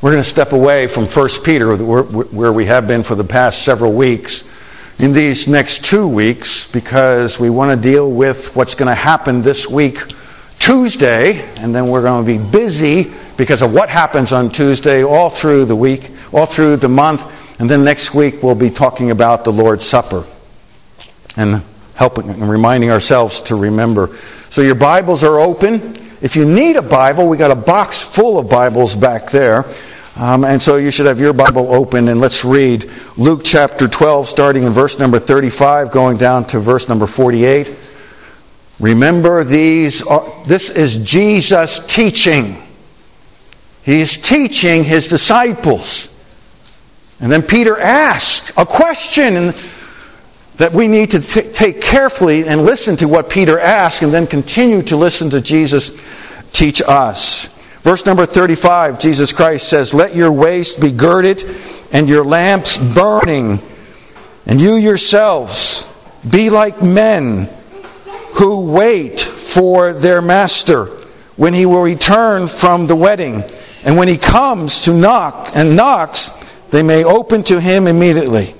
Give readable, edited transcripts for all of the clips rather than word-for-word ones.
We're going to step away from 1 Peter, where we have been for the past several weeks, in these next 2 weeks, because we want to deal with what's going to happen this week, Tuesday, and then we're going to be busy because of what happens on Tuesday all through the week, all through the month, and then next week we'll be talking about the Lord's Supper and helping and reminding ourselves to remember. So your Bibles are open. If you need a Bible, we got a box full of Bibles back there. And so you should have your Bible open, and let's read Luke chapter 12, starting in verse number 35, going down to verse number 48. Remember, this is Jesus teaching. He's teaching his disciples. And then Peter asks a question that we need to take carefully and listen to what Peter asks, and then continue to listen to Jesus teach us. Verse number 35, Jesus Christ says, "Let your waist be girded and your lamps burning, and you yourselves be like men who wait for their master when he will return from the wedding. And when he comes to knock and knocks, they may open to him immediately.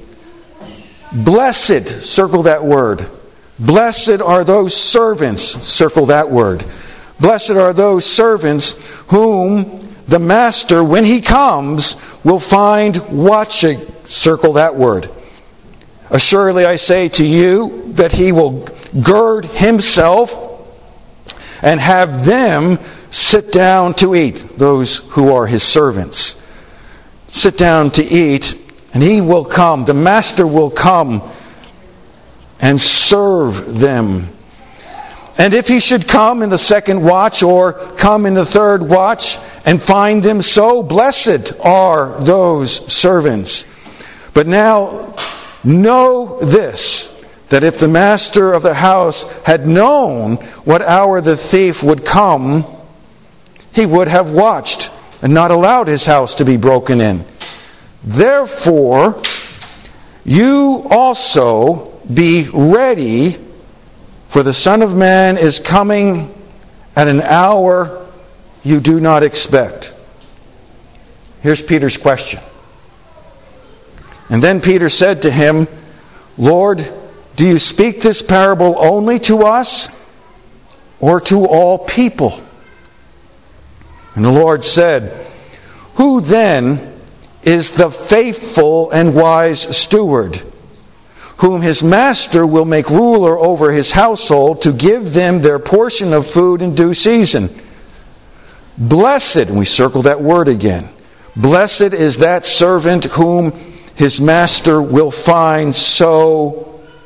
Blessed," circle that word. "Blessed are those servants," circle that word. "Blessed are those servants whom the master, when he comes, will find watching," circle that word. "Assuredly I say to you that he will gird himself and have them sit down to eat," those who are his servants. "Sit down to eat, and he will come," the master will come and serve them. "And if he should come in the second watch or come in the third watch and find them so, blessed are those servants. But now know this, that if the master of the house had known what hour the thief would come, he would have watched and not allowed his house to be broken in. Therefore, you also be ready, for the Son of Man is coming at an hour you do not expect." Here's Peter's question. "And then Peter said to him, Lord, do you speak this parable only to us or to all people?" And the Lord said, "Who then is the faithful and wise steward, whom his master will make ruler over his household to give them their portion of food in due season? Blessed," and we circle that word again, "blessed is that servant whom his master will find so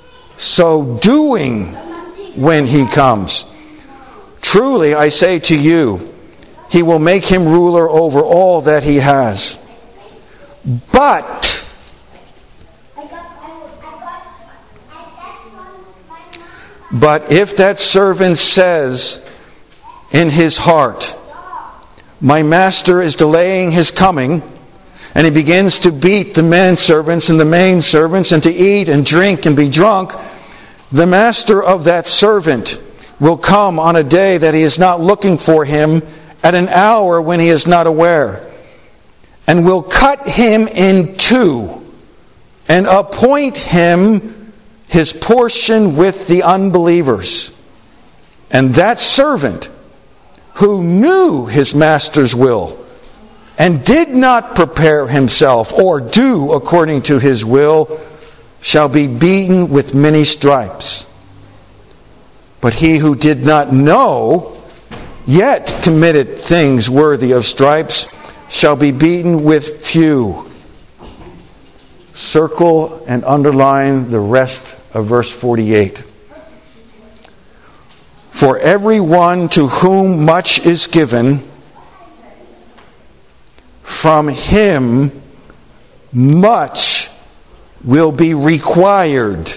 doing when he comes. Truly I say to you, he will make him ruler over all that he has. But if that servant says in his heart, my master is delaying his coming, and he begins to beat the manservants and the maidservants, and to eat and drink and be drunk, the master of that servant will come on a day that he is not looking for him, at an hour when he is not aware, and will cut him in two, and appoint him his portion with the unbelievers. And that servant who knew his master's will and did not prepare himself or do according to his will shall be beaten with many stripes. But he who did not know, yet committed things worthy of stripes, shall be beaten with few." Circle and underline the rest of verse 48. "For everyone to whom much is given, from him much will be required.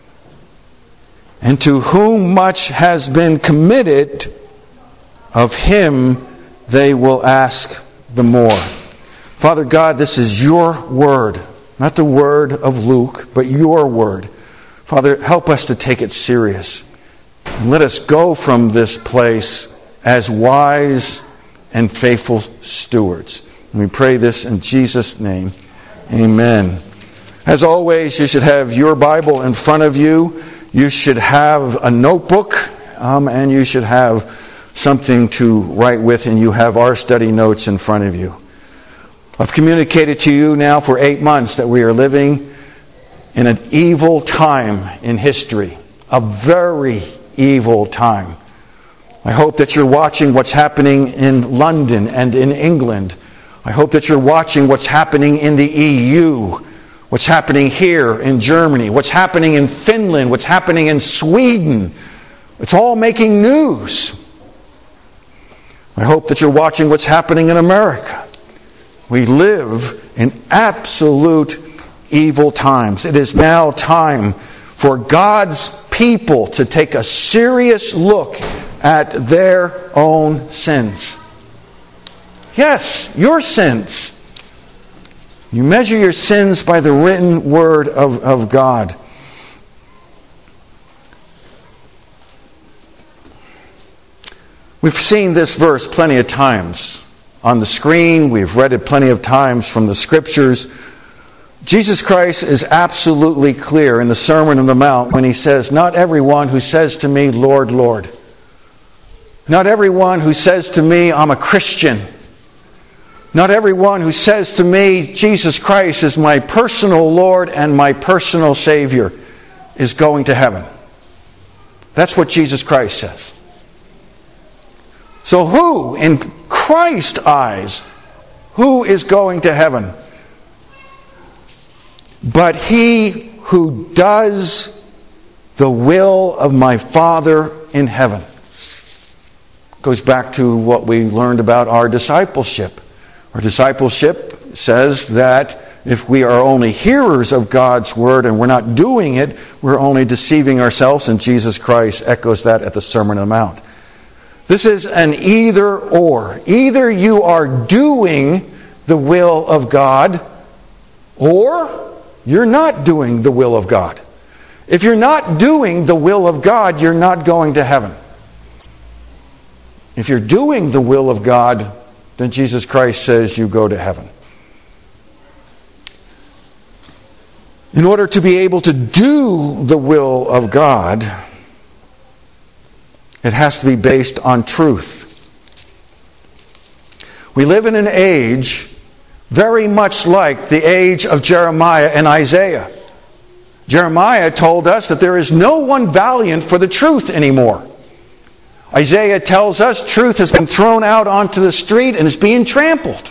And to whom much has been committed, of him they will ask the more." Father God, this is your word. Not the word of Luke, but your word. Father, help us to take it serious. And let us go from this place as wise and faithful stewards. We pray this in Jesus' name. Amen. As always, you should have your Bible in front of you. You should have a notebook, and you should have something to write with, and you have our study notes in front of you. I've communicated to you now for 8 months that we are living in an evil time in history. A very evil time. I hope that you're watching what's happening in London and in England. I hope that you're watching what's happening in the EU, what's happening here in Germany, what's happening in Finland, what's happening in Sweden. It's all making news. I hope that you're watching what's happening in America. We live in absolute evil times. It is now time for God's people to take a serious look at their own sins. Yes, your sins. You measure your sins by the written word of God. We've seen this verse plenty of times on the screen. We've read it plenty of times from the Scriptures. Jesus Christ is absolutely clear in the Sermon on the Mount when he says, "Not everyone who says to me, 'Lord, Lord.'" Not everyone who says to me, "I'm a Christian." Not everyone who says to me, "Jesus Christ is my personal Lord and my personal Savior," is going to heaven. That's what Jesus Christ says. So who, in Christ's eyes, who is going to heaven? But he who does the will of my Father in heaven. Goes back to what we learned about our discipleship. Our discipleship says that if we are only hearers of God's word and we're not doing it, we're only deceiving ourselves, and Jesus Christ echoes that at the Sermon on the Mount. This is an either or. Either you are doing the will of God, or you're not doing the will of God. If you're not doing the will of God, you're not going to heaven. If you're doing the will of God, then Jesus Christ says you go to heaven. In order to be able to do the will of God, it has to be based on truth. We live in an age very much like the age of Jeremiah and Isaiah. Jeremiah told us that there is no one valiant for the truth anymore. Isaiah tells us truth has been thrown out onto the street and is being trampled.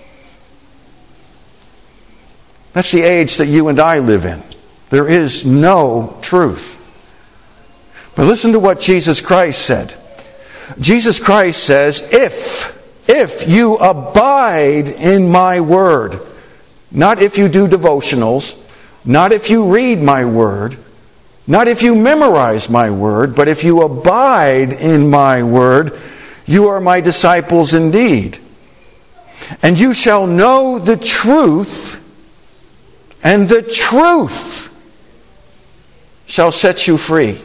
That's the age that you and I live in. There is no truth. But listen to what Jesus Christ said. Jesus Christ says, if you abide in my word, not if you do devotionals, not if you read my word, not if you memorize my word, but if you abide in my word, you are my disciples indeed. And you shall know the truth, and the truth shall set you free.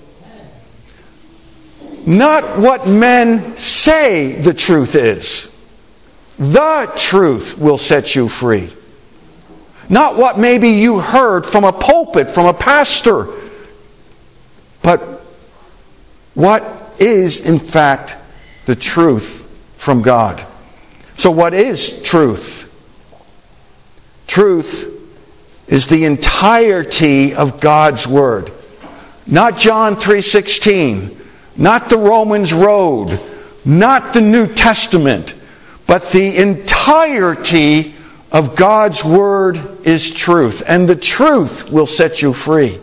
Not what men say the truth is. The truth will set you free. Not what maybe you heard from a pulpit, from a pastor, but what is in fact the truth from God. So what is truth? Truth is the entirety of God's Word. Not John 3:16, not the Romans Road, not the New Testament, but the entirety of God's Word is truth. And the truth will set you free.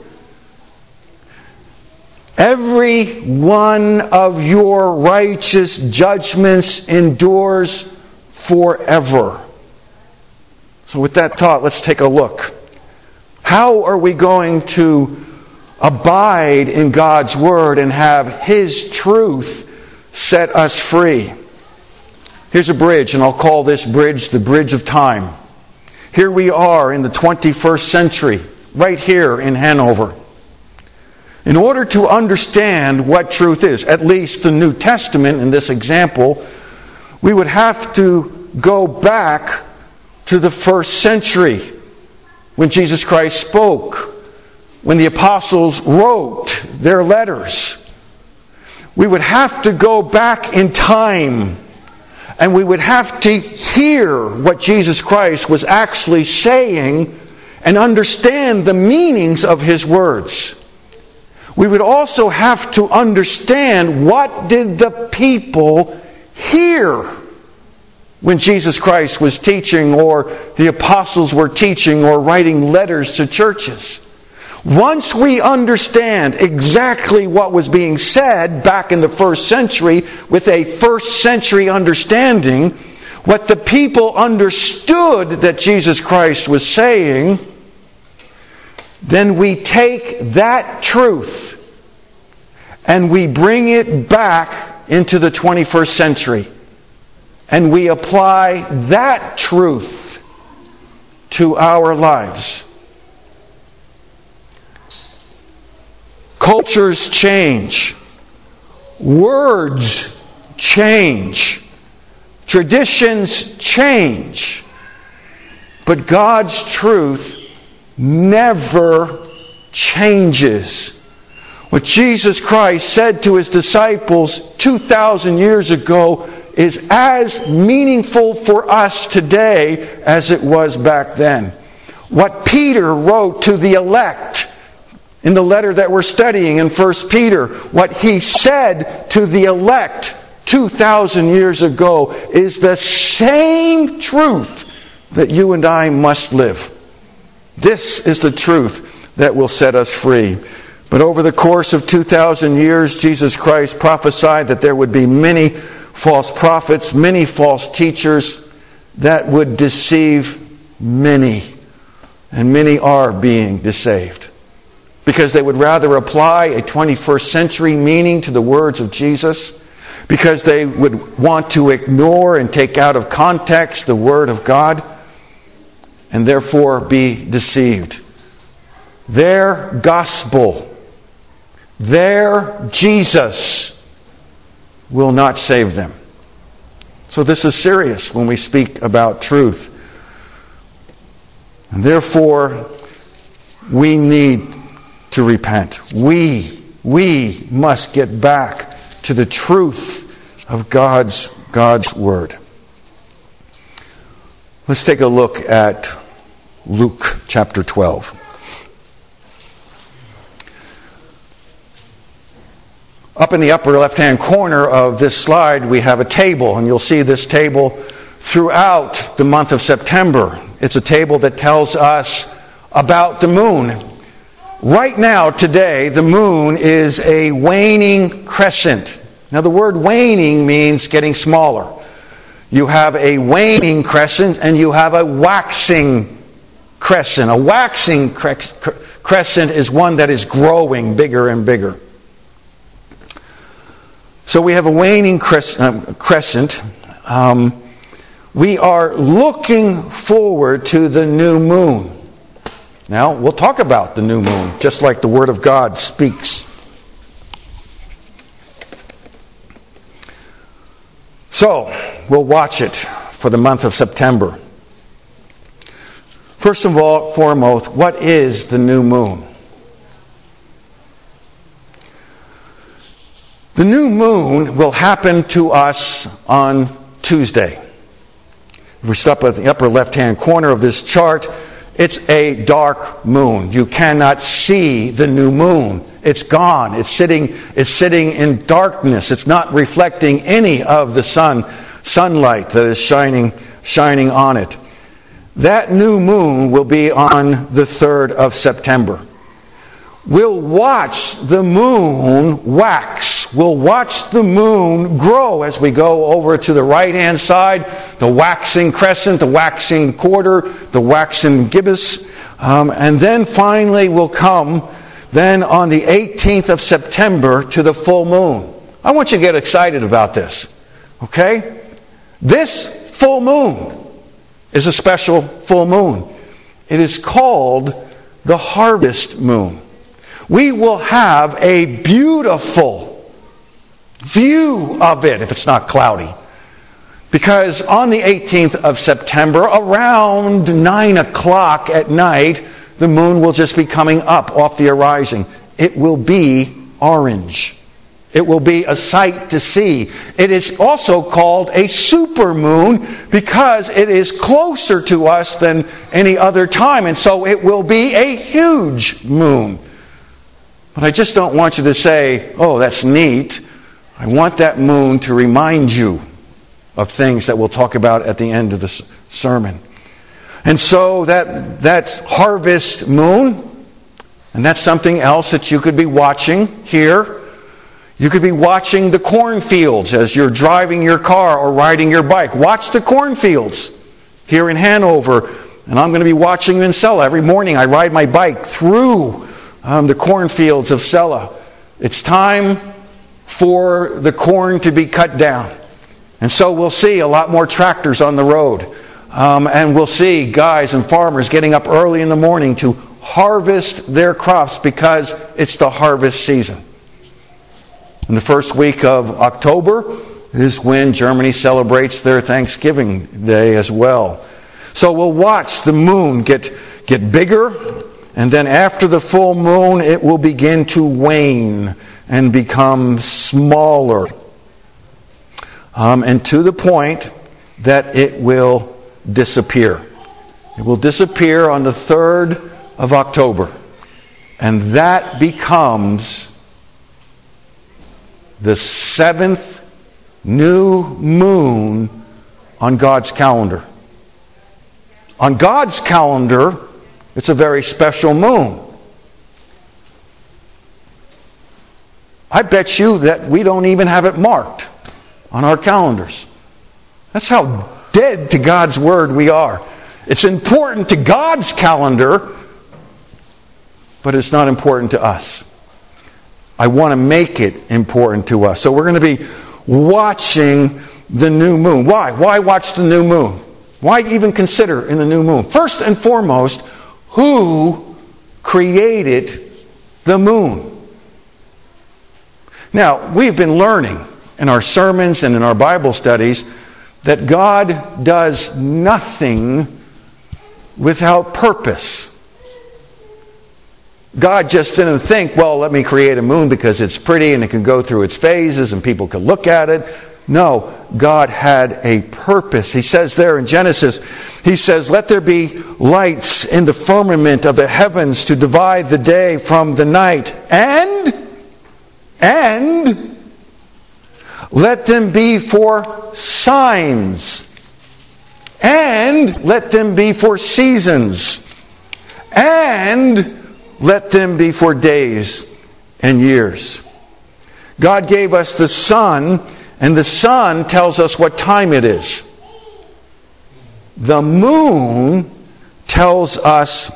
Every one of your righteous judgments endures forever. So with that thought, let's take a look. How are we going to abide in God's Word and have His truth set us free? Here's a bridge, and I'll call this bridge the bridge of time. Here we are in the 21st century, right here in Hanover. In order to understand what truth is, at least the New Testament in this example, we would have to go back to the first century when Jesus Christ spoke, when the apostles wrote their letters. We would have to go back in time, and we would have to hear what Jesus Christ was actually saying and understand the meanings of His words. We would also have to understand, what did the people hear when Jesus Christ was teaching, or the apostles were teaching, or writing letters to churches? Once we understand exactly what was being said back in the first century, with a first century understanding, what the people understood that Jesus Christ was saying, then we take that truth and we bring it back into the 21st century. And we apply that truth to our lives. Cultures change. Words change. Traditions change. But God's truth never changes. What Jesus Christ said to His disciples 2,000 years ago is as meaningful for us today as it was back then. What Peter wrote to the elect in the letter that we're studying in 1 Peter, what he said to the elect 2,000 years ago is the same truth that you and I must live. This is the truth that will set us free. But over the course of 2,000 years, Jesus Christ prophesied that there would be many false prophets, many false teachers that would deceive many. And many are being deceived, because they would rather apply a 21st century meaning to the words of Jesus, because they would want to ignore and take out of context the Word of God, and therefore be deceived. Their gospel, their Jesus will not save them. So this is serious when we speak about truth. And therefore, we need to repent. We must get back to the truth of God's Word. Let's take a look at Luke chapter 12. Up in the upper left-hand corner of this slide, we have a table, and you'll see this table throughout the month of September. It's a table that tells us about the moon. Right now, today, the moon is a waning crescent. Now, the word waning means getting smaller. You have a waning crescent and you have a waxing crescent. A waxing crescent is one that is growing bigger and bigger. So we have a waning crescent. We are looking forward to the new moon. Now, we'll talk about the new moon, just like the Word of God speaks. So, we'll watch it for the month of September. First of all, foremost, what is the new moon? The new moon will happen to us on Tuesday. If we stop at the upper left-hand corner of this chart, it's a dark moon. You cannot see the new moon. It's gone. It's sitting in darkness. It's not reflecting any of the sunlight that is shining on it. That new moon will be on the 3rd of September. We'll watch the moon wax. We'll watch the moon grow as we go over to the right-hand side, the waxing crescent, the waxing quarter, the waxing gibbous. And then finally we'll come then on the 18th of September to the full moon. I want you to get excited about this. Okay? This full moon is a special full moon. It is called the harvest moon. We will have a beautiful view of it if it's not cloudy. Because on the 18th of September, around 9 o'clock at night, the moon will just be coming up off the horizon. It will be orange. It will be a sight to see. It is also called a supermoon because it is closer to us than any other time. And so it will be a huge moon. But I just don't want you to say, oh, that's neat. I want that moon to remind you of things that we'll talk about at the end of the sermon. And so that's harvest moon. And that's something else that you could be watching here. You could be watching the cornfields as you're driving your car or riding your bike. Watch the cornfields here in Hanover. And I'm going to be watching in Celle. Every morning I ride my bike through the cornfields of Celle. It's time for the corn to be cut down. And so we'll see a lot more tractors on the road. And we'll see guys and farmers getting up early in the morning to harvest their crops because it's the harvest season. And the first week of October is when Germany celebrates their Thanksgiving Day as well. So we'll watch the moon get bigger, and then after the full moon, it will begin to wane and become smaller. And to the point that it will disappear. It will disappear on the 3rd of October. And that becomes the 7th new moon on God's calendar. On God's calendar, it's a very special moon. I bet you that we don't even have it marked on our calendars. That's how dead to God's Word we are. It's important to God's calendar, but it's not important to us. I want to make it important to us. So we're going to be watching the new moon. Why? Why watch the new moon? Why even consider in the new moon? First and foremost, who created the moon? Now, we've been learning in our sermons and in our Bible studies that God does nothing without purpose. God just didn't think, well, let me create a moon because it's pretty and it can go through its phases and people can look at it. No, God had a purpose. He says there in Genesis, he says, let there be lights in the firmament of the heavens to divide the day from the night. And let them be for signs. And let them be for seasons. And let them be for days and years. God gave us the sun, and the sun tells us what time it is. The moon tells us,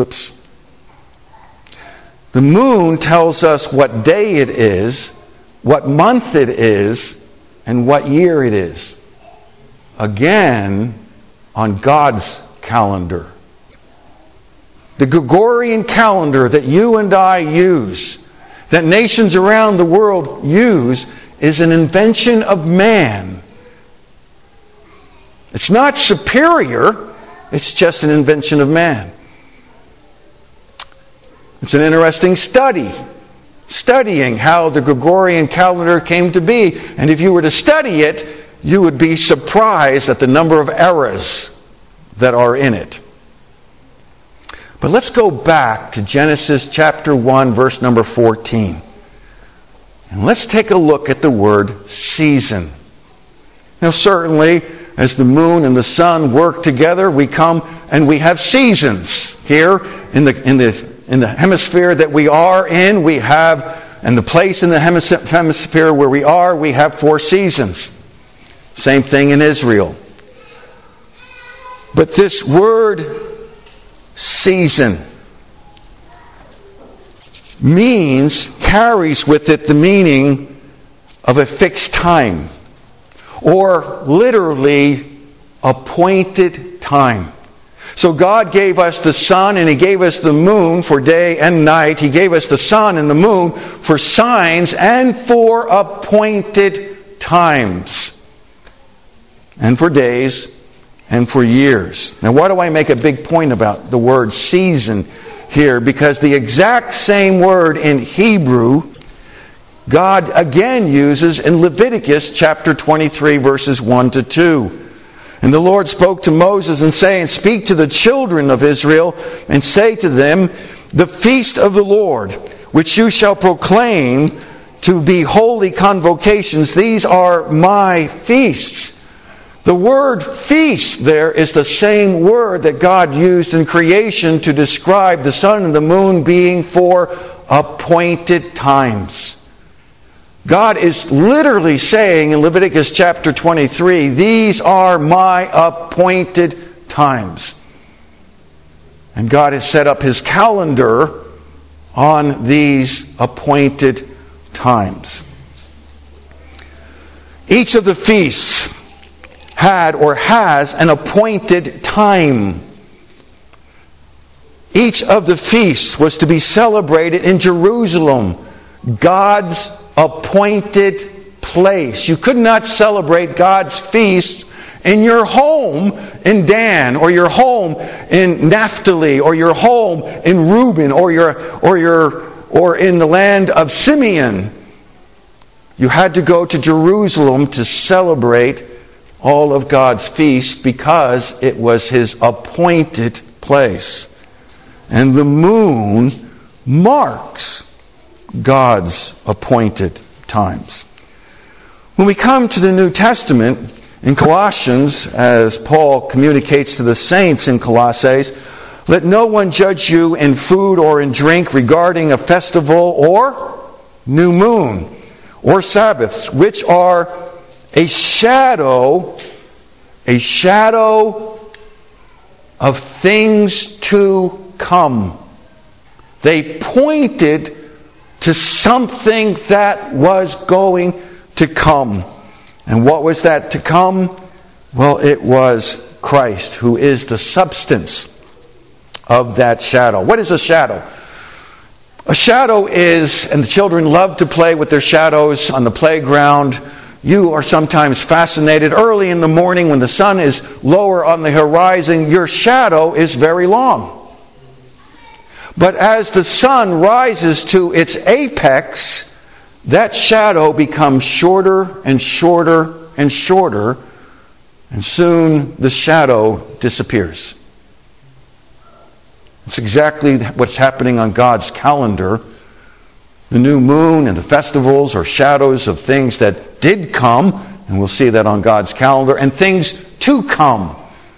the moon tells us what day it is, what month it is, and what year it is. Again, on God's calendar. The Gregorian calendar that you and I use, that nations around the world use, is an invention of man. It's not superior, it's just an invention of man. It's an interesting studying how the Gregorian calendar came to be. And if you were to study it, you would be surprised at the number of errors that are in it. But let's go back to Genesis chapter 1, verse number 14. And let's take a look at the word season. Now certainly, as the moon and the sun work together, we come and we have seasons. Here in the hemisphere that we are in, we have, and the place in the hemisphere where we are, we have 4 seasons. Same thing in Israel. But this word season carries with it the meaning of a fixed time, or literally appointed time. So God gave us the sun and He gave us the moon for day and night. He gave us the sun and the moon for signs and for appointed times. and for days, and for years. Now, why do I make a big point about the word season here? Because the exact same word in Hebrew, God again uses in Leviticus chapter 23, verses 1 to 2. And the Lord spoke to Moses and saying, "Speak to the children of Israel and say to them, the feast of the Lord, which you shall proclaim to be holy convocations, these are my feasts." The word feast there is the same word that God used in creation to describe the sun and the moon being for appointed times. God is literally saying in Leviticus chapter 23, these are my appointed times. And God has set up His calendar on these appointed times. Each of the feasts had or has an appointed time. Each of the feasts was to be celebrated in Jerusalem, God's appointed place. You could not celebrate God's feasts in your home in Dan, or your home in Naphtali, or your home in Reuben, or in the land of Simeon. You had to go to Jerusalem to celebrate all of God's feasts because it was His appointed place. And the moon marks God's appointed times. When we come to the New Testament, in Colossians, as Paul communicates to the saints in Colossae, "Let no one judge you in food or in drink regarding a festival or new moon or Sabbaths, which are a shadow of things to come." They pointed to something that was going to come. And what was that to come? Well, it was Christ, who is the substance of that shadow. What is a shadow? A shadow is, and the children love to play with their shadows on the playground. You are sometimes fascinated early in the morning when the sun is lower on the horizon. Your shadow is very long. But as the sun rises to its apex, that shadow becomes shorter and shorter and shorter, and soon the shadow disappears. It's exactly what's happening on God's calendar. The new moon and the festivals are shadows of things that did come, and we'll see that on God's calendar, and things to come.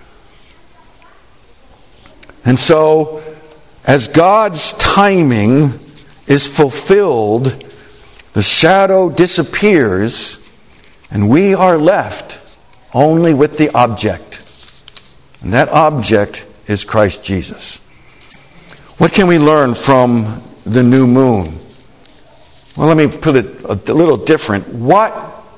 And so, as God's timing is fulfilled, the shadow disappears, and we are left only with the object. And that object is Christ Jesus. What can we learn from the new moon? Well, let me put it a little different. What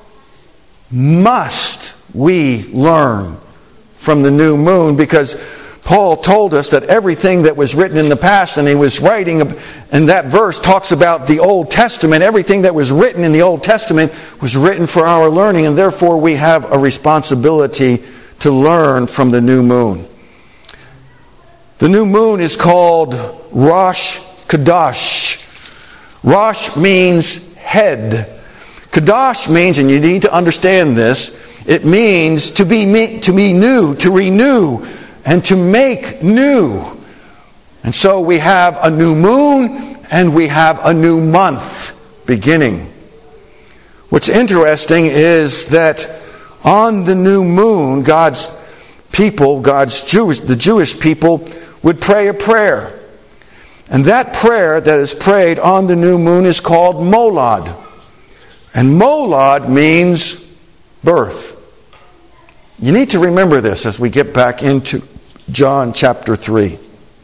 must we learn from the new moon? Because Paul told us that everything that was written in the past, and he was writing, and that verse talks about the Old Testament, everything that was written in the Old Testament was written for our learning, and therefore we have a responsibility to learn from the new moon. The new moon is called Rosh Chodesh. Rosh means head. Chodesh means, and you need to understand this, it means to be new, to renew, and to make new. And so we have a new moon and we have a new month beginning. What's interesting is that on the new moon, God's people, the Jewish people, would pray a prayer. And that prayer that is prayed on the new moon is called Molad. And Molad means birth. You need to remember this as we get back into John chapter 3.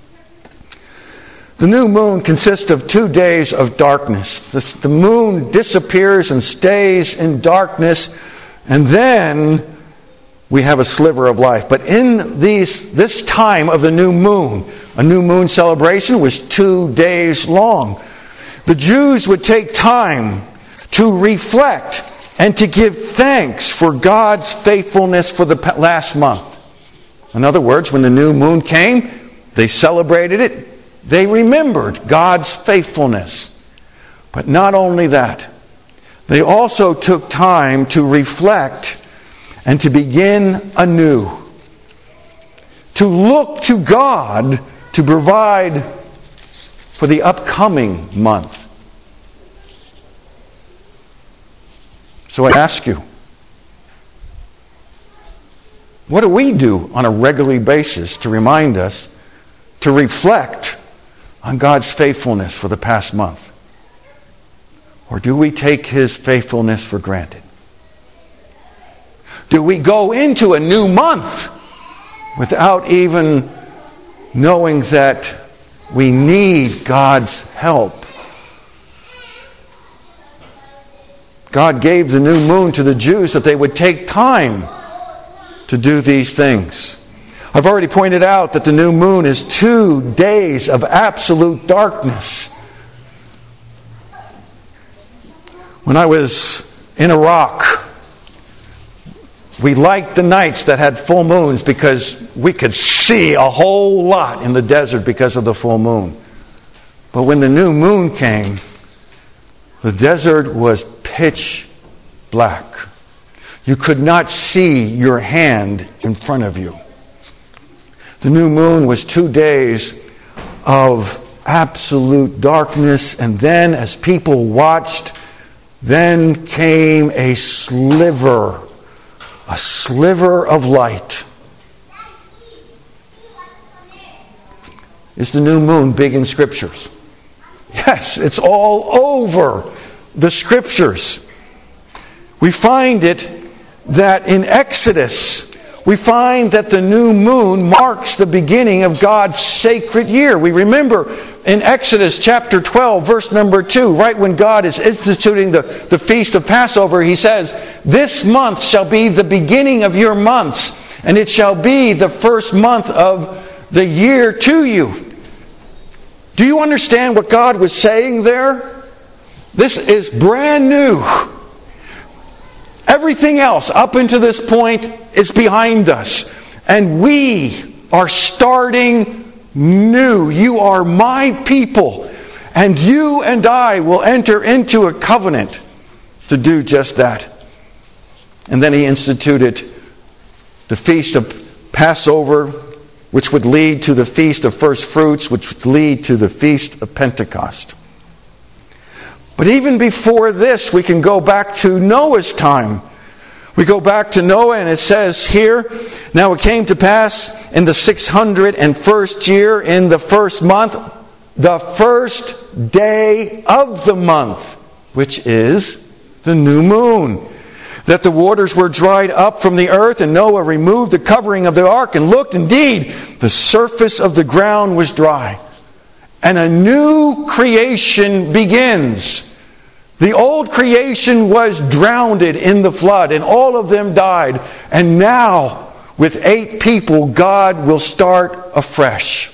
The new moon consists of 2 days of darkness. The moon disappears and stays in darkness, and then we have a sliver of life. But in this time of the new moon, a new moon celebration was 2 days long. The Jews would take time to reflect and to give thanks for God's faithfulness for the last month. In other words, when the new moon came, they celebrated it. They remembered God's faithfulness. But not only that, they also took time to reflect and to begin anew. To look to God to provide for the upcoming month. So I ask you, what do we do on a regular basis to remind us to reflect on God's faithfulness for the past month? Or do we take His faithfulness for granted? Do we go into a new month without even knowing that we need God's help? God gave the new moon to the Jews that they would take time to do these things. I've already pointed out that the new moon is 2 days of absolute darkness. When I was in Iraq, we liked the nights that had full moons because we could see a whole lot in the desert because of the full moon. But when the new moon came, the desert was pitch black. You could not see your hand in front of you. The new moon was 2 days of absolute darkness, and then as people watched, then came a sliver of light. Is the new moon big in Scriptures? Yes, it's all over the Scriptures. We find it that in Exodus, we find that the new moon marks the beginning of God's sacred year. We remember in Exodus chapter 12, verse number 2, right when God is instituting the feast of Passover, He says, "This month shall be the beginning of your months, and it shall be the first month of the year to you." Do you understand what God was saying there? This is brand new. Everything else up until this point is behind us. And we are starting new. You are my people. And you and I will enter into a covenant to do just that. And then He instituted the feast of Passover, which would lead to the feast of first fruits, which would lead to the feast of Pentecost. But even before this, we can go back to Noah's time. We go back to Noah, and it says here, "Now it came to pass in the 601st year, in the first month, the first day of the month," which is the new moon, "that the waters were dried up from the earth, and Noah removed the covering of the ark, and looked, indeed, the surface of the ground was dry. And a new creation begins." The old creation was drowned in the flood, and all of them died. And now, with 8 people, God will start afresh.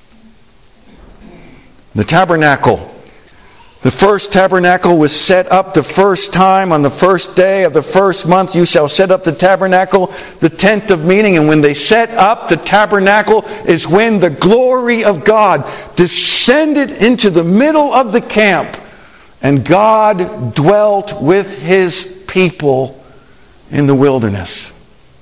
The tabernacle. The first tabernacle was set up the first time on the first day of the first month. "You shall set up the tabernacle, the tent of meeting." And when they set up the tabernacle is when the glory of God descended into the middle of the camp. And God dwelt with His people in the wilderness.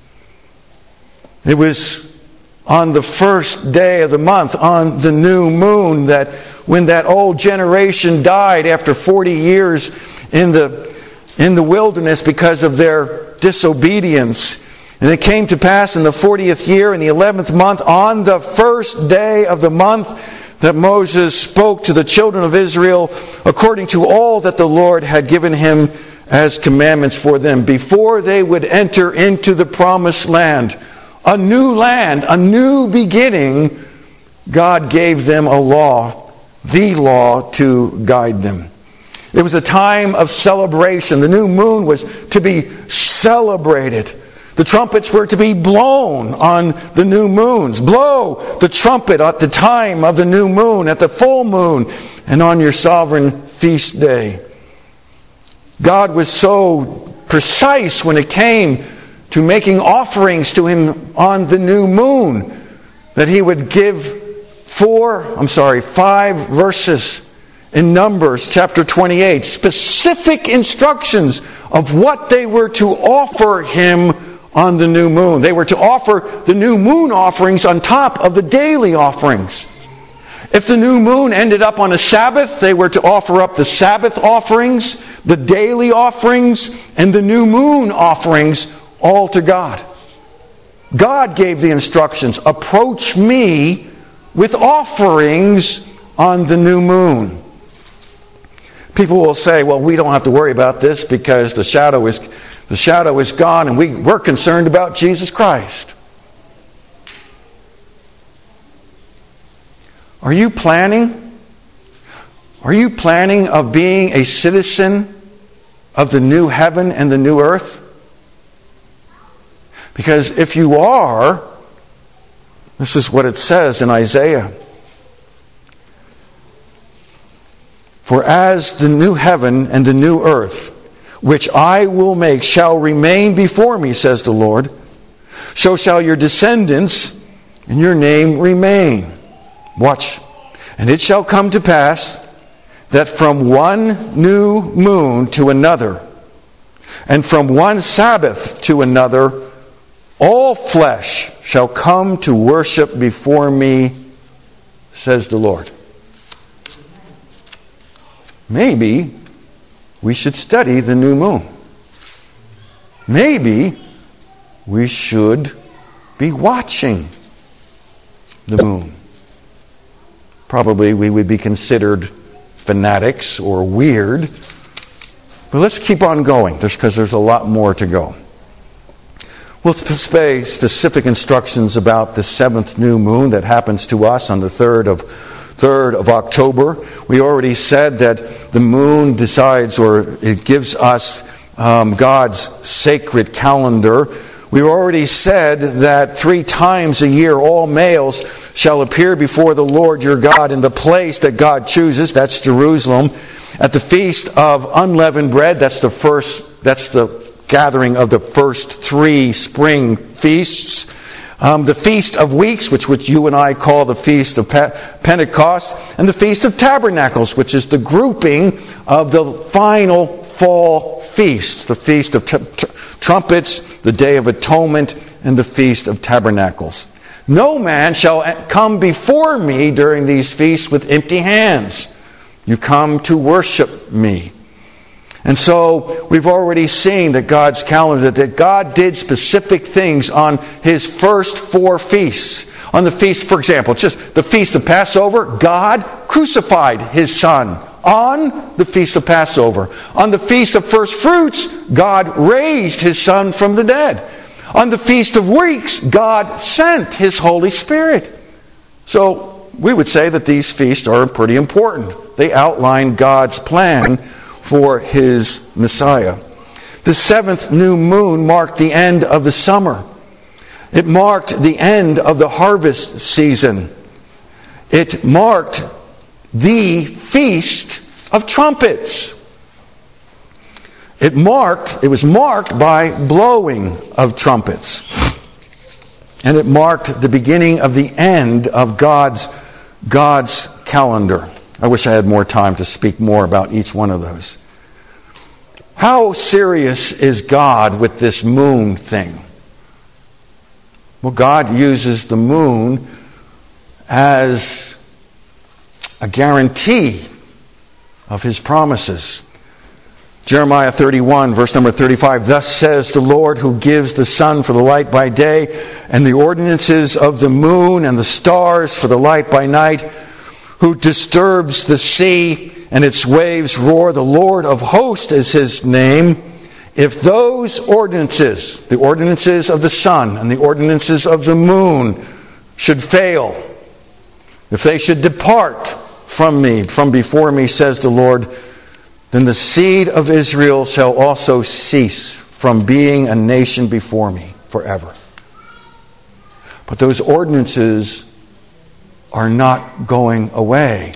It was on the first day of the month, on the new moon, that when that old generation died after 40 years in the wilderness because of their disobedience. And it came to pass in the 40th year, in the 11th month, on the first day of the month, that Moses spoke to the children of Israel according to all that the Lord had given him as commandments for them, before they would enter into the promised land. A new beginning. God gave them a law, the law to guide them. It was a time of celebration. The new moon was to be celebrated. The trumpets were to be blown on the new moons. Blow the trumpet at the time of the new moon, at the full moon, and on your sovereign feast day. God was so precise when it came to making offerings to him on the new moon, that he would give 5 verses in Numbers chapter 28, specific instructions of what they were to offer him on the new moon. They were to offer the new moon offerings on top of the daily offerings. If the new moon ended up on a Sabbath, they were to offer up the Sabbath offerings, the daily offerings, and the new moon offerings all to God. God gave the instructions, approach me with offerings on the new moon. People will say, well, we don't have to worry about this because the shadow is gone and we're concerned about Jesus Christ. Are you planning of being a citizen of the new heaven and the new earth? Because if you are, this is what it says in Isaiah. For as the new heaven and the new earth, which I will make, shall remain before me, says the Lord, so shall your descendants and your name remain. Watch. And it shall come to pass that from one new moon to another, and from one Sabbath to another, all flesh shall come to worship before me, says the Lord. Maybe we should study the new moon. Maybe we should be watching the moon. Probably we would be considered fanatics or weird. But let's keep on going, because there's a lot more to go. We'll say specific instructions about the 7th new moon that happens to us on the 3rd of October. We already said that the moon decides, or it gives us God's sacred calendar. We already said that 3 times a year all males shall appear before the Lord your God in the place that God chooses. That's Jerusalem. At the feast of unleavened bread, that's the gathering of the first 3 spring feasts. The Feast of Weeks, which you and I call the Feast of Pentecost, and the Feast of Tabernacles, which is the grouping of the final fall feasts, the Feast of Trumpets, the Day of Atonement, and the Feast of Tabernacles. No man shall come before me during these feasts with empty hands. You come to worship me. And so we've already seen that God's calendar, that God did specific things on his first 4 feasts. On the feast, for example, just the Feast of Passover, God crucified his Son on the Feast of Passover. On the Feast of First Fruits, God raised his Son from the dead. On the Feast of Weeks, God sent his Holy Spirit. So we would say that these feasts are pretty important. They outline God's plan for his Messiah. The 7th new moon marked the end of the summer. It marked the end of the harvest season. It marked the Feast of Trumpets. It was marked by blowing of trumpets. And it marked the beginning of the end of God's calendar. I wish I had more time to speak more about each one of those. How serious is God with this moon thing? Well, God uses the moon as a guarantee of his promises. Jeremiah 31, verse number 35, thus says the Lord who gives the sun for the light by day, and the ordinances of the moon and the stars for the light by night, who disturbs the sea and its waves roar. The Lord of hosts is his name. If those ordinances, the ordinances of the sun and the ordinances of the moon, should fail, if they should depart from before me, says the Lord, then the seed of Israel shall also cease from being a nation before me forever. But those ordinances are not going away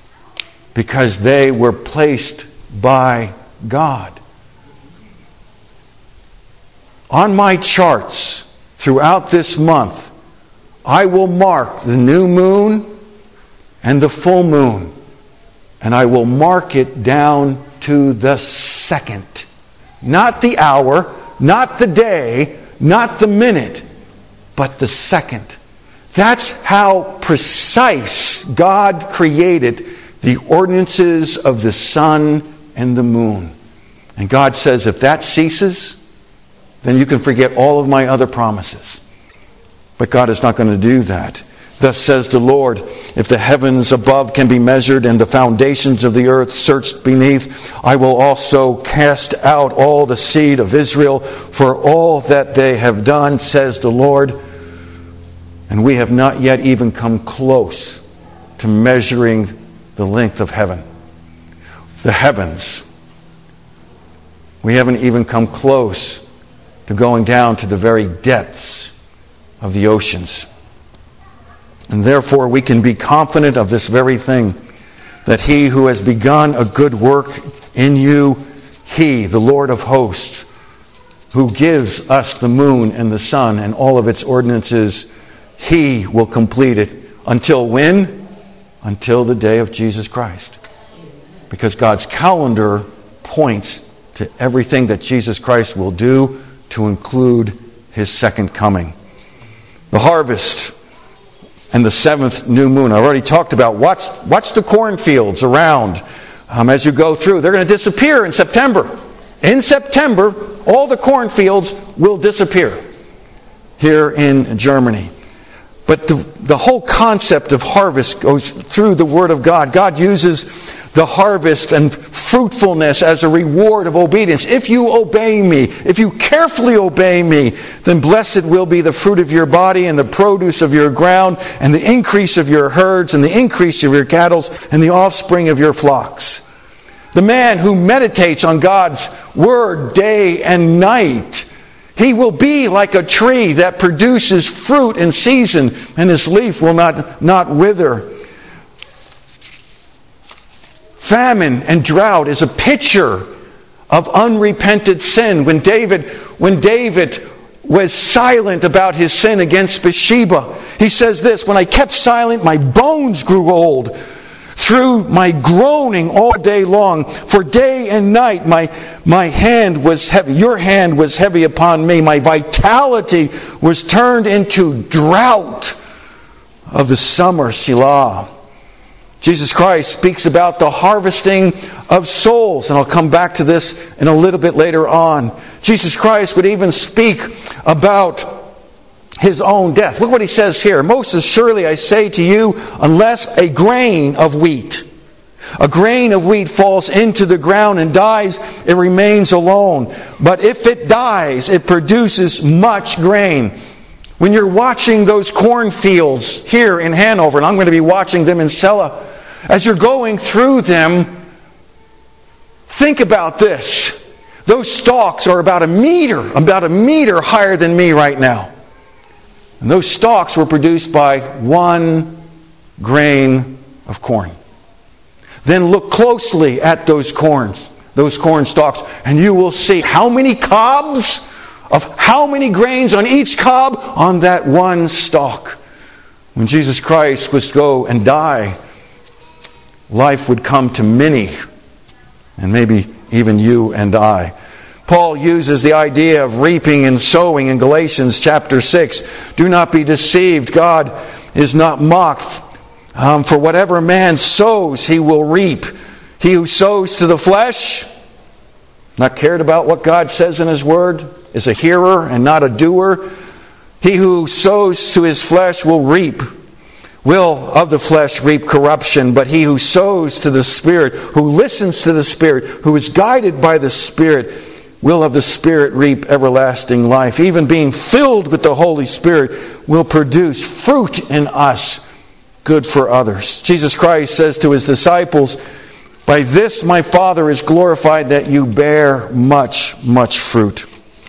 because they were placed by God. on my charts throughout this month, I will mark the new moon and the full moon. And I will mark it down to the second. Not the hour, not the day, not the minute, but the second. That's how precise God created the ordinances of the sun and the moon. And God says, if that ceases, then you can forget all of my other promises. But God is not going to do that. Thus says the Lord, if the heavens above can be measured and the foundations of the earth searched beneath, I will also cast out all the seed of Israel for all that they have done, says the Lord. And we have not yet even come close to measuring the length of heaven. The heavens. We haven't even come close to going down to the very depths of the oceans. And therefore we can be confident of this very thing, that he who has begun a good work in you, he, the Lord of hosts, who gives us the moon and the sun and all of its ordinances, he will complete it. Until when? Until the day of Jesus Christ. Because God's calendar points to everything that Jesus Christ will do, to include his second coming. The harvest and the seventh new moon. I already talked about, watch the cornfields around as you go through. They're going to disappear in September. In September, all the cornfields will disappear here in Germany. But the whole concept of harvest goes through the Word of God. God uses the harvest and fruitfulness as a reward of obedience. If you obey me, if you carefully obey me, then blessed will be the fruit of your body and the produce of your ground and the increase of your herds and the increase of your cattle and the offspring of your flocks. The man who meditates on God's Word day and night, he will be like a tree that produces fruit in season, and his leaf will not wither. Famine and drought is a picture of unrepented sin. When David was silent about his sin against Bathsheba, he says this, when I kept silent, my bones grew old through my groaning all day long. For day and night my hand was heavy. Your hand was heavy upon me. My vitality was turned into drought of the summer. Selah. Jesus Christ speaks about the harvesting of souls, and I'll come back to this in a little bit later on. Jesus Christ would even speak about his own death. Look what he says here. Most assuredly I say to you, unless a grain of wheat falls into the ground and dies, it remains alone. But if it dies, it produces much grain. When you're watching those cornfields here in Hanover, and I'm going to be watching them in Celle, as you're going through them, think about this. Those stalks are about a meter higher than me right now. And those stalks were produced by one grain of corn. Then look closely at those corn stalks, and you will see how many cobs of how many grains on each cob on that one stalk. When Jesus Christ was to go and die, life would come to many, and maybe even you and I. Paul uses the idea of reaping and sowing in Galatians chapter 6. Do not be deceived. God is not mocked. For whatever man sows, he will reap. He who sows to the flesh, not cared about what God says in his word, is a hearer and not a doer. He who sows to his flesh will of the flesh reap corruption, but he who sows to the Spirit, who listens to the Spirit, who is guided by the Spirit, will of the Spirit reap everlasting life. Even being filled with the Holy Spirit will produce fruit in us, good for others. Jesus Christ says to his disciples, by this my Father is glorified, that you bear much, much fruit.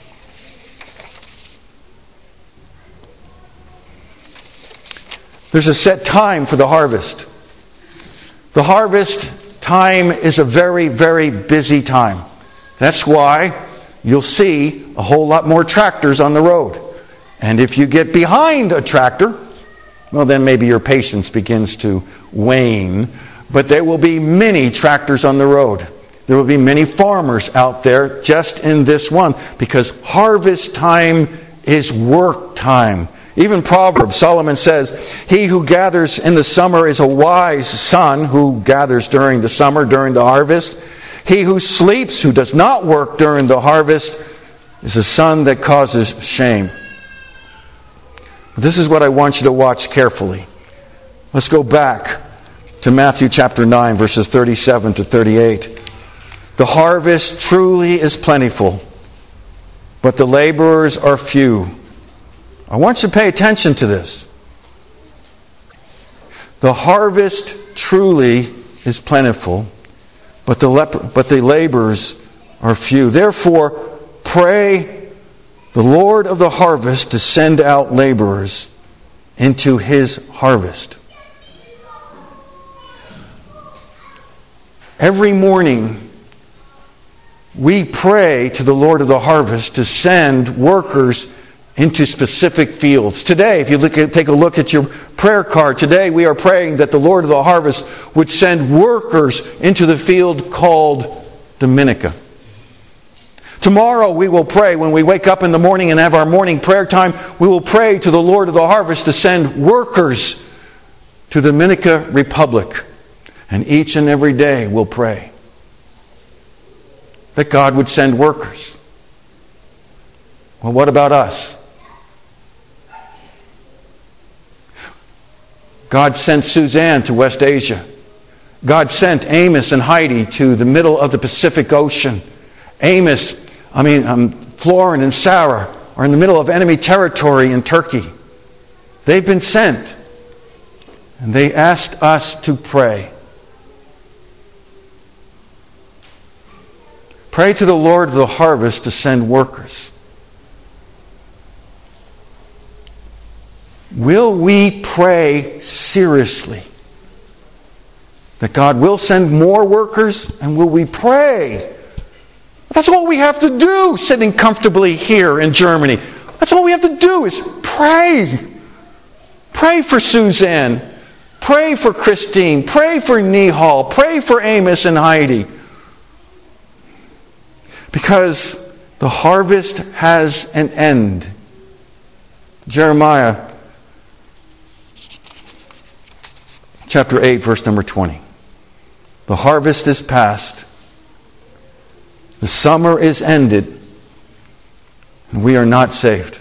There's a set time for the harvest. The harvest time is a very, very busy time. That's why you'll see a whole lot more tractors on the road. And if you get behind a tractor, well, then maybe your patience begins to wane. But there will be many tractors on the road. There will be many farmers out there just in this one, because harvest time is work time. Even Proverbs, Solomon says, he who gathers in the summer is a wise son who gathers during the summer, during the harvest. He who sleeps, who does not work during the harvest, is a son that causes shame. This is what I want you to watch carefully. Let's go back to Matthew chapter 9, verses 37 to 38. The harvest truly is plentiful, but the laborers are few. I want you to pay attention to this. The harvest truly is plentiful, but the laborers are few. Therefore, pray the Lord of the harvest to send out laborers into his harvest. Every morning, we pray to the Lord of the harvest to send workers into specific fields. Today, if you take a look at your prayer card, today we are praying that the Lord of the harvest would send workers into the field called Dominica. Tomorrow we will pray, when we wake up in the morning and have our morning prayer time, we will pray to the Lord of the harvest to send workers to the Dominican Republic. And each and every day we'll pray that God would send workers. Well, what about us? God sent Suzanne to West Asia. God sent Amos and Heidi to the middle of the Pacific Ocean. Florin and Sarah are in the middle of enemy territory in Turkey. They've been sent. And they asked us to pray. Pray to the Lord of the harvest to send workers. Will we pray seriously that God will send more workers? And will we pray? That's all we have to do sitting comfortably here in Germany. That's all we have to do is pray. Pray for Suzanne. Pray for Christine. Pray for Nihal. Pray for Amos and Heidi. Because the harvest has an end. Jeremiah chapter 8, verse number 20. The harvest is past. The summer is ended. And we are not saved.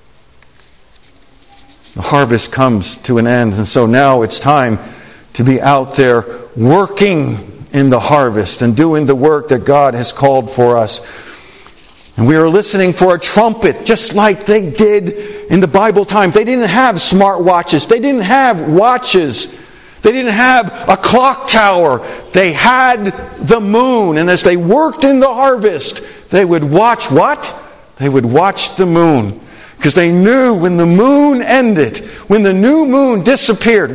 The harvest comes to an end. And so now it's time to be out there working in the harvest and doing the work that God has called for us. And we are listening for a trumpet, just like they did in the Bible times. They didn't have smart watches. They didn't have watches. They didn't have a clock tower. They had the moon. And as they worked in the harvest, they would watch what? They would watch the moon. Because they knew when the moon ended, when the new moon disappeared,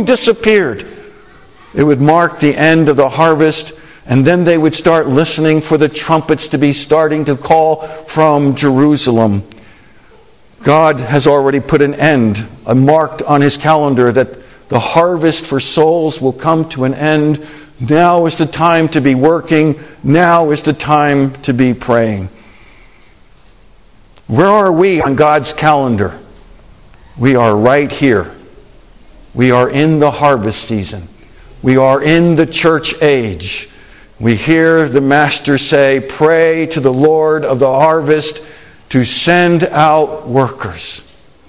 it would mark the end of the harvest, and then they would start listening for the trumpets to be starting to call from Jerusalem. God has already put an end, marked on his calendar, that the harvest for souls will come to an end. Now is the time to be working. Now is the time to be praying. Where are we on God's calendar? We are right here. We are in the harvest season. We are in the church age. We hear the Master say, pray to the Lord of the harvest to send out workers.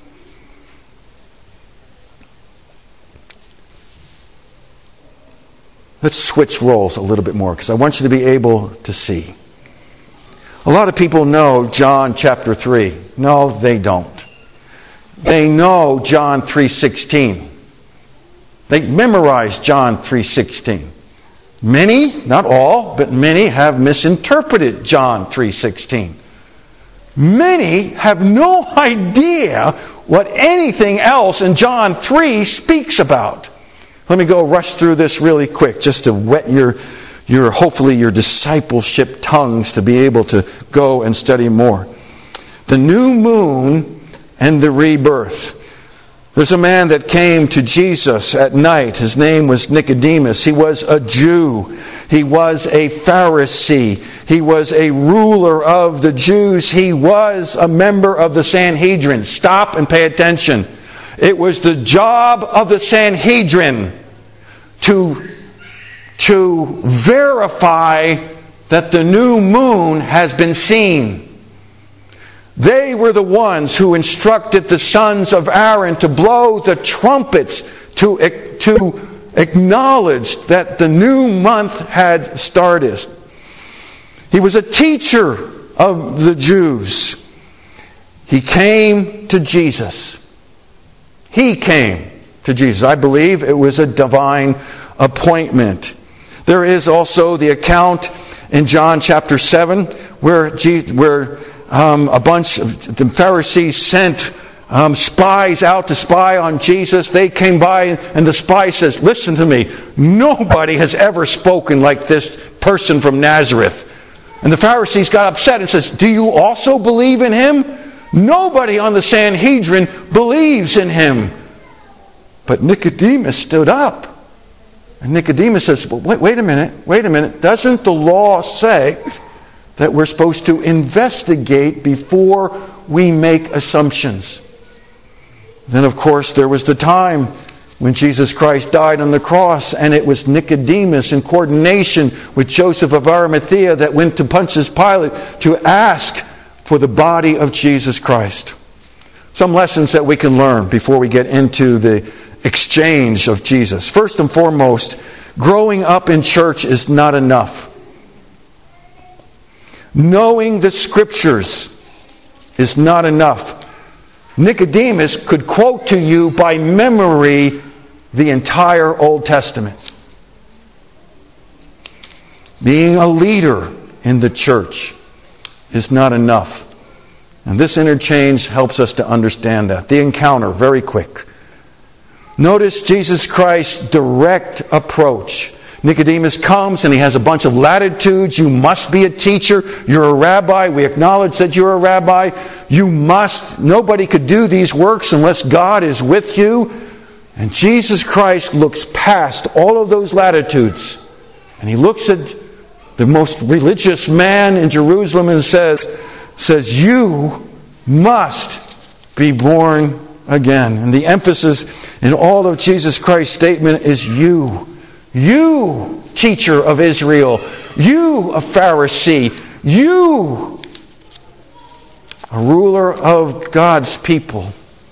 Let's switch roles a little bit more because I want you to be able to see. A lot of people know John chapter 3. No, they don't. They know John 3:16. They memorized John 3:16. Many, not all, but many have misinterpreted John 3:16. Many have no idea what anything else in John 3 speaks about. Let me go rush through this really quick just to whet your hopefully your discipleship tongues to be able to go and study more. The new moon and the rebirth. There's a man that came to Jesus at night. His name was Nicodemus. He was a Jew. He was a Pharisee. He was a ruler of the Jews. He was a member of the Sanhedrin. Stop and pay attention. It was the job of the Sanhedrin to verify that the new moon has been seen. They were the ones who instructed the sons of Aaron to blow the trumpets to acknowledge that the new month had started. He was a teacher of the Jews. He came to Jesus. He came to Jesus. I believe it was a divine appointment. There is also the account in John chapter 7 where a bunch of the Pharisees sent spies out to spy on Jesus. They came by and the spy says, "Listen to me, nobody has ever spoken like this person from Nazareth." And the Pharisees got upset and says, "Do you also believe in him? Nobody on the Sanhedrin believes in him." But Nicodemus stood up. And Nicodemus says, "Well, wait a minute. Doesn't the law say that we're supposed to investigate before we make assumptions?" Then, of course, there was the time when Jesus Christ died on the cross, and it was Nicodemus in coordination with Joseph of Arimathea that went to Pontius Pilate to ask for the body of Jesus Christ. Some lessons that we can learn before we get into the exchange of Jesus. First and foremost, growing up in church is not enough. Knowing the Scriptures is not enough. Nicodemus could quote to you by memory the entire Old Testament. Being a leader in the church is not enough. And this interchange helps us to understand that. The encounter, very quick. Notice Jesus Christ's direct approach. Nicodemus comes and he has a bunch of latitudes. You must be a teacher. You're a rabbi. We acknowledge that you're a rabbi. You must. Nobody could do these works unless God is with you. And Jesus Christ looks past all of those latitudes. And he looks at the most religious man in Jerusalem and says, "You must be born again." And the emphasis in all of Jesus Christ's statement is you. You, teacher of Israel. You, a Pharisee. You, a ruler of God's people,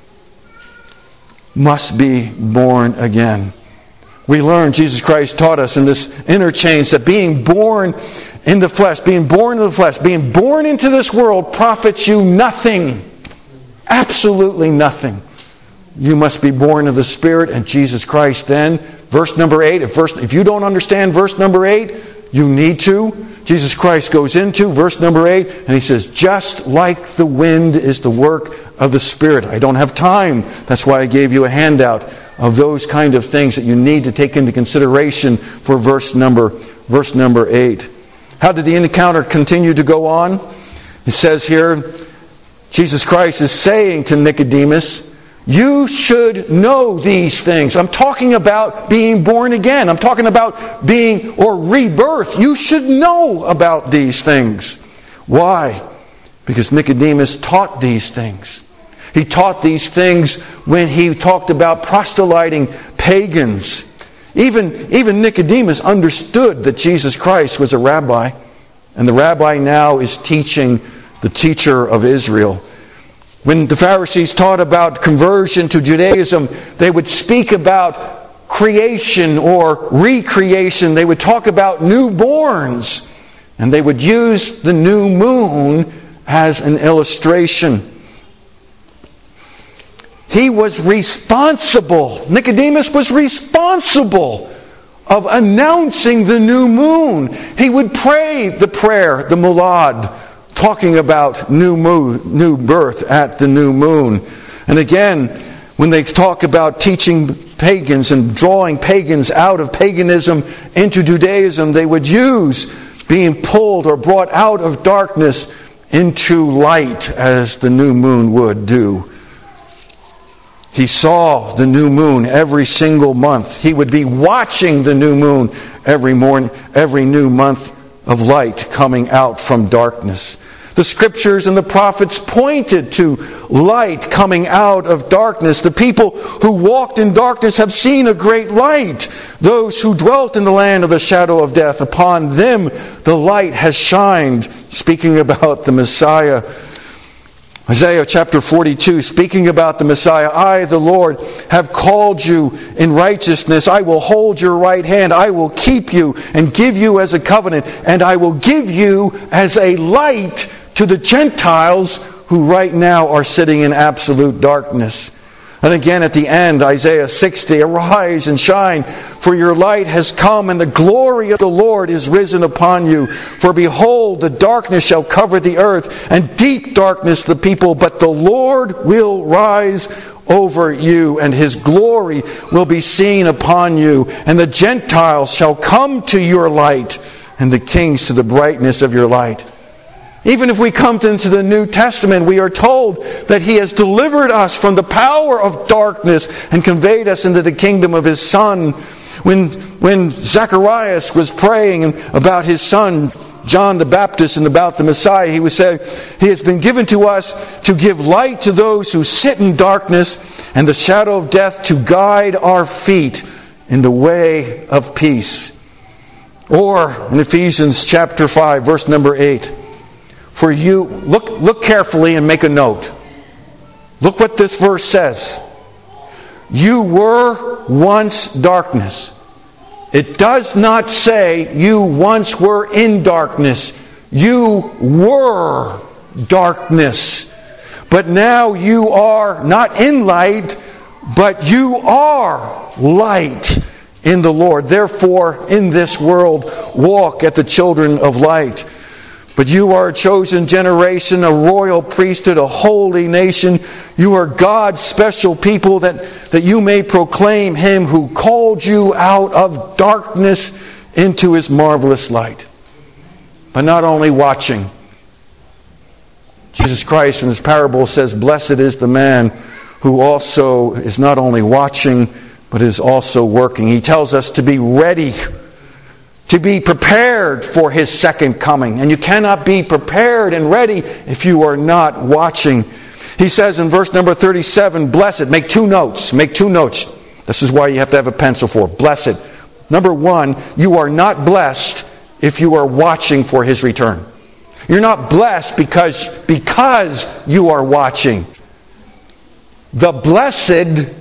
must be born again. We learn, Jesus Christ taught us in this interchange that being born in the flesh, being born into this world profits you nothing. Absolutely nothing. You must be born of the Spirit, and Jesus Christ then, verse number 8, if you don't understand verse number 8, you need to. Jesus Christ goes into verse number 8, and he says, "Just like the wind is the work of the Spirit." I don't have time. That's why I gave you a handout of those kind of things that you need to take into consideration for verse number 8. How did the encounter continue to go on? It says here, Jesus Christ is saying to Nicodemus, "You should know these things." I'm talking about being born again. I'm talking about being, or rebirth. You should know about these things. Why? Because Nicodemus taught these things. He taught these things when he talked about proselyting pagans. Even Nicodemus understood that Jesus Christ was a rabbi. And the rabbi now is teaching the teacher of Israel. When the Pharisees taught about conversion to Judaism, they would speak about creation or recreation. They would talk about newborns. And they would use the new moon as an illustration. He was responsible. Nicodemus was responsible of announcing the new moon. He would pray the prayer, the Mulad, talking about new birth at the new moon. And again, when they talk about teaching pagans and drawing pagans out of paganism into Judaism. They would use being pulled or brought out of darkness into light, as the new moon would do. He saw the new moon every single month. He would be watching the new moon every morning, every new month of light coming out from darkness. The scriptures and the prophets pointed to light coming out of darkness. The people who walked in darkness have seen a great light. Those who dwelt in the land of the shadow of death, upon them the light has shined. Speaking about the Messiah. Isaiah chapter 42, speaking about the Messiah. I, the Lord, have called you in righteousness. I will hold your right hand. I will keep you and give you as a covenant. And I will give you as a light to the Gentiles who right now are sitting in absolute darkness. And again at the end, Isaiah 60, arise and shine, for your light has come, and the glory of the Lord is risen upon you. For behold, the darkness shall cover the earth, and deep darkness the people, but the Lord will rise over you, and his glory will be seen upon you. And the Gentiles shall come to your light, and the kings to the brightness of your light. Even if we come into the New Testament, we are told that he has delivered us from the power of darkness and conveyed us into the kingdom of his Son. When Zacharias was praying about his son, John the Baptist, and about the Messiah, he was saying, he has been given to us to give light to those who sit in darkness and the shadow of death, to guide our feet in the way of peace. Or in Ephesians chapter 5, verse number 8. For you, look carefully and make a note. Look what this verse says. You were once darkness. It does not say you once were in darkness. You were darkness. But now you are not in light, but you are light in the Lord. Therefore, in this world, walk as the children of light. But you are a chosen generation, a royal priesthood, a holy nation. You are God's special people, that you may proclaim him who called you out of darkness into his marvelous light. But not only watching. Jesus Christ in his parable says, blessed is the man who also is not only watching, but is also working. He tells us to be ready, to be prepared for his second coming. And you cannot be prepared and ready if you are not watching. He says in verse number 37, blessed. Make two notes. Make two notes. This is why you have to have a pencil for. Blessed. Number one, you are not blessed if you are watching for his return. You're not blessed because you are watching. The blessed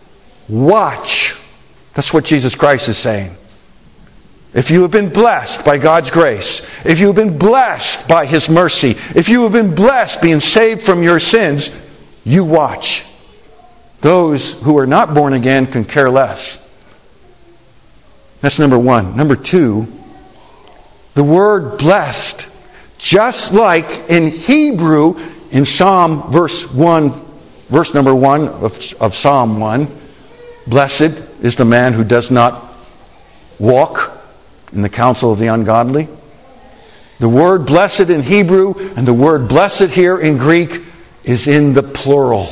watch. That's what Jesus Christ is saying. If you have been blessed by God's grace, if you have been blessed by his mercy, if you have been blessed being saved from your sins, you watch. Those who are not born again can care less. That's number one. Number two, the word blessed, just like in Hebrew, in Psalm verse number 1 of Psalm 1, blessed is the man who does not walk in the counsel of the ungodly. The word blessed in Hebrew and the word blessed here in Greek is in the plural.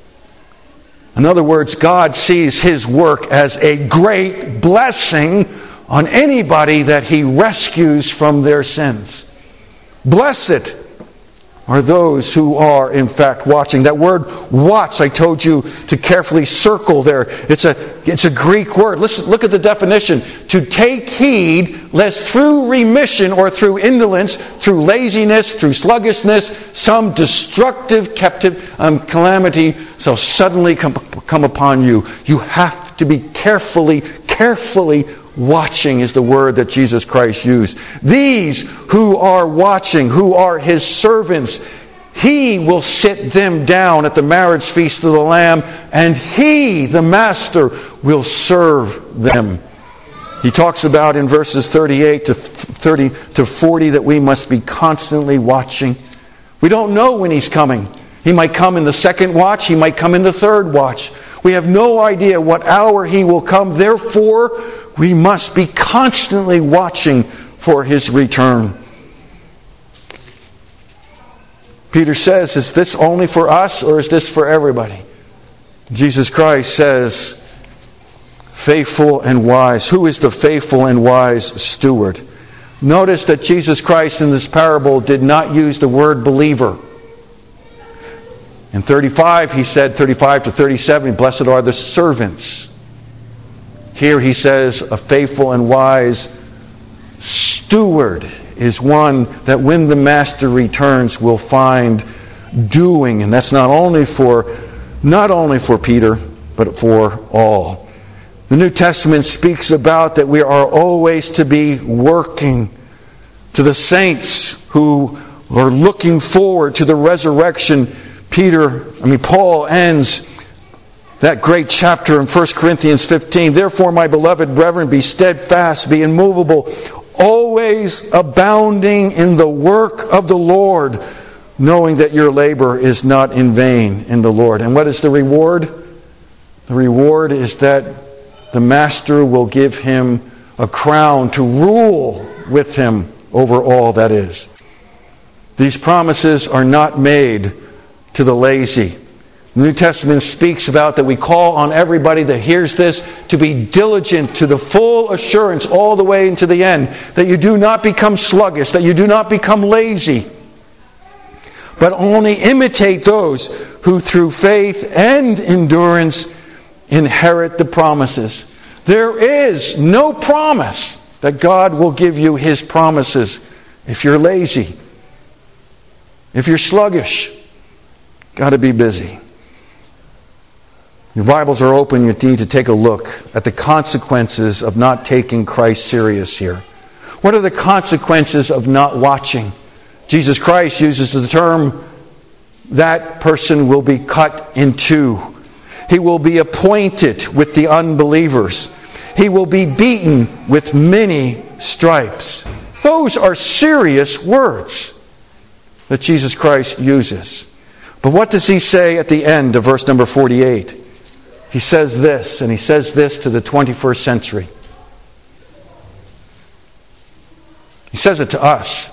In other words, God sees his work as a great blessing on anybody that he rescues from their sins. Blessed are those who are in fact watching. That word watch, I told you to carefully circle there. It's a Greek word. Listen, look at the definition. To take heed lest through remission or through indolence, through laziness, through sluggishness, some destructive calamity shall suddenly come upon you. You have to be carefully watching is the word that Jesus Christ used. These who are watching, who are his servants, he will sit them down at the marriage feast of the Lamb, and he, the master, will serve them. He talks about in verses 38 to 40 that we must be constantly watching. We don't know when he's coming. He might come in the second watch. He might come in the third watch. We have no idea what hour He will come. Therefore, we must be constantly watching for His return. Peter says, is this only for us or is this for everybody? Jesus Christ says, faithful and wise. Who is the faithful and wise steward? Notice that Jesus Christ in this parable did not use the word believer. In 35, He said, 35 to 37, blessed are the servants. Here He says, a faithful and wise steward is one that when the Master returns will find doing. And that's not only for Peter, but for all. The New Testament speaks about that we are always to be working. To the saints who are looking forward to the resurrection, Paul ends that great chapter in 1 Corinthians 15. Therefore, my beloved brethren, be steadfast, be immovable, always abounding in the work of the Lord, knowing that your labor is not in vain in the Lord. And what is the reward? The reward is that the Master will give him a crown to rule with him over all that is. These promises are not made to the lazy. The New Testament speaks about that we call on everybody that hears this to be diligent to the full assurance all the way into the end, that you do not become sluggish, that you do not become lazy, but only imitate those who through faith and endurance inherit the promises. There is no promise that God will give you His promises if you're lazy, if you're sluggish. Got to be busy. Your Bibles are open. You need to take a look at the consequences of not taking Christ serious here. What are the consequences of not watching? Jesus Christ uses the term, that person will be cut in two. He will be appointed with the unbelievers. He will be beaten with many stripes. Those are serious words that Jesus Christ uses. But what does He say at the end of verse number 48? He says this, and He says this to the 21st century. He says it to us.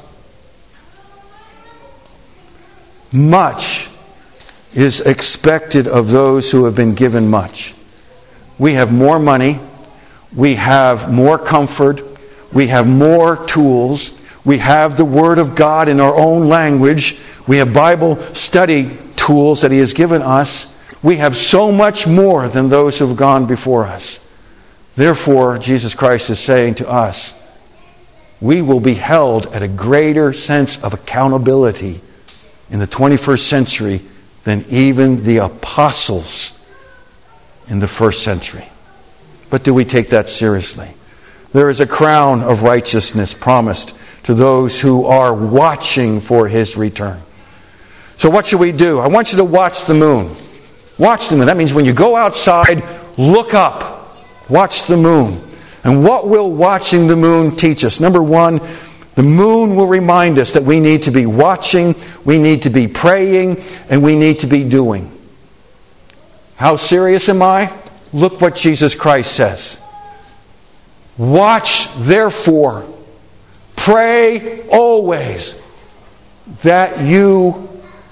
Much is expected of those who have been given much. We have more money. We have more comfort. We have more tools. We have the Word of God in our own language. We have Bible study tools that He has given us. We have so much more than those who have gone before us. Therefore, Jesus Christ is saying to us, we will be held at a greater sense of accountability in the 21st century than even the apostles in the first century. But do we take that seriously? There is a crown of righteousness promised to those who are watching for His return. So what should we do? I want you to watch the moon. Watch the moon. That means when you go outside, look up. Watch the moon. And what will watching the moon teach us? Number one, the moon will remind us that we need to be watching, we need to be praying, and we need to be doing. How serious am I? Look what Jesus Christ says. Watch, therefore, pray always, that you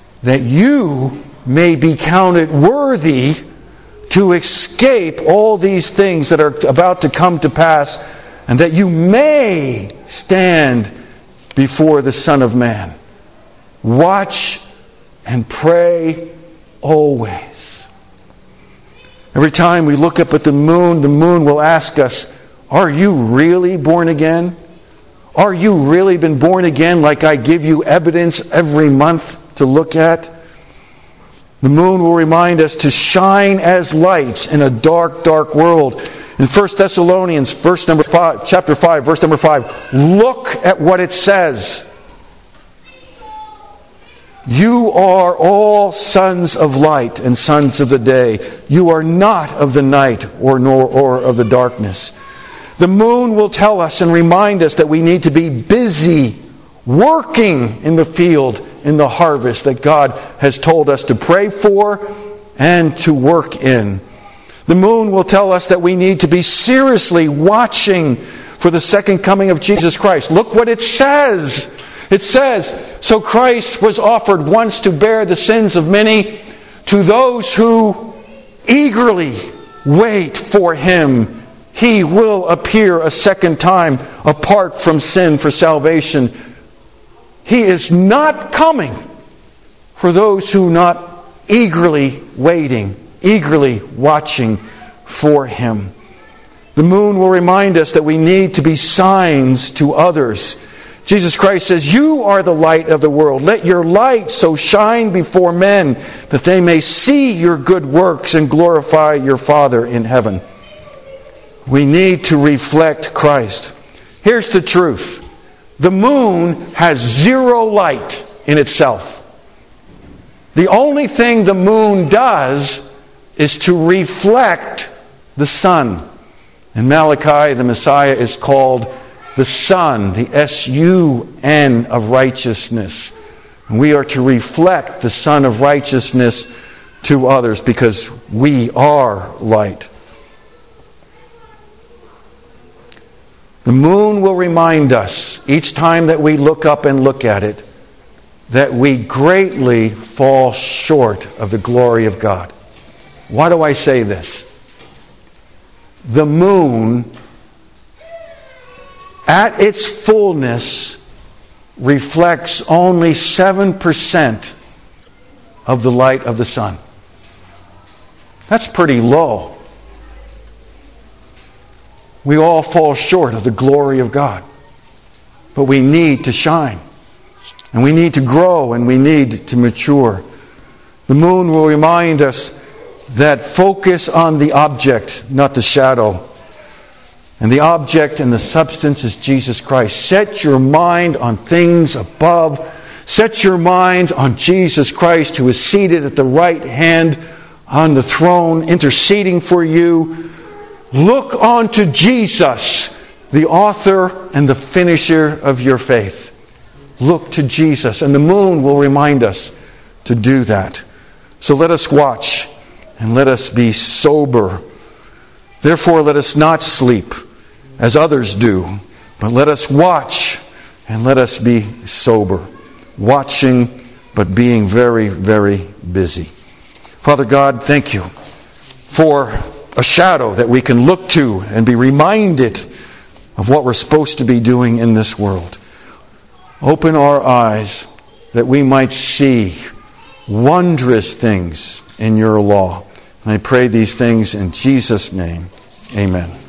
may be counted worthy to escape all these things that are about to come to pass, and that you may stand before the Son of Man. Watch and pray always. Every time we look up at the moon will ask us, are you really born again? Are you really been born again like I give you evidence every month to look at? The moon will remind us to shine as lights in a dark, dark world. In 1 Thessalonians, chapter 5, verse number 5, look at what it says. You are all sons of light and sons of the day. You are not of the night or of the darkness. The moon will tell us and remind us that we need to be busy working in the field, in the harvest that God has told us to pray for and to work in. The moon will tell us that we need to be seriously watching for the second coming of Jesus Christ. Look what it says. It says, so Christ was offered once to bear the sins of many. To those who eagerly wait for Him, He will appear a second time apart from sin for salvation. He is not coming for those who not eagerly waiting, eagerly watching for Him. The moon will remind us that we need to be signs to others. Jesus Christ says, you are the light of the world. Let your light so shine before men that they may see your good works and glorify your Father in heaven. We need to reflect Christ. Here's the truth. The moon has zero light in itself. The only thing the moon does is to reflect the sun. In Malachi, the Messiah is called the Sun, the S-U-N of righteousness. And we are to reflect the Sun of righteousness to others because we are light. The moon will remind us each time that we look up and look at it that we greatly fall short of the glory of God. Why do I say this? The moon, at its fullness, reflects only 7% of the light of the sun. That's pretty low. We all fall short of the glory of God. But we need to shine. And we need to grow and we need to mature. The moon will remind us that focus on the object, not the shadow. And the object and the substance is Jesus Christ. Set your mind on things above. Set your mind on Jesus Christ, who is seated at the right hand on the throne, interceding for you. Look on to Jesus, the author and the finisher of your faith. Look to Jesus. And the moon will remind us to do that. So let us watch and let us be sober. Therefore, let us not sleep as others do, but let us watch and let us be sober. Watching, but being very, very busy. Father God, thank you for a shadow that we can look to and be reminded of what we're supposed to be doing in this world. Open our eyes that we might see wondrous things in your law. And I pray these things in Jesus' name. Amen.